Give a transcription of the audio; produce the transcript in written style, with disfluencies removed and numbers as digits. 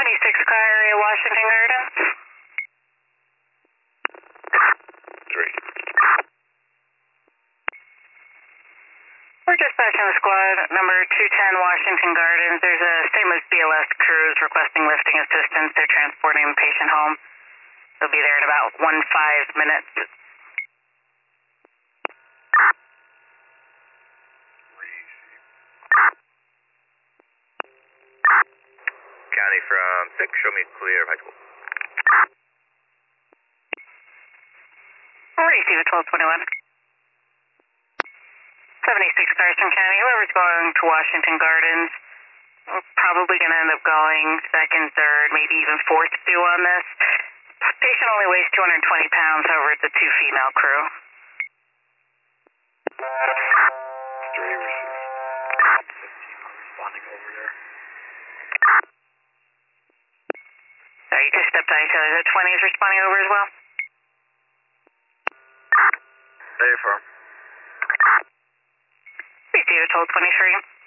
76 car area, Washington Gardens. 3. We're dispatching the squad number 210 Washington Gardens. There's a St. Louis BLS crews requesting lifting assistance. They're transporting the patient home. They'll be there in about 15 minutes. County from 6, show me clear of high school. Receive a 1221. 76 Carson County, whoever's going to Washington Gardens, we're probably going to end up going second, third, maybe even fourth due on this. Patient only weighs 220 pounds, however, it's a 2-female crew. 3 receive. 15 responding over there. Sorry, you just stepped on each other. The 20 is responding over as well? Very firm. Receive a 1223.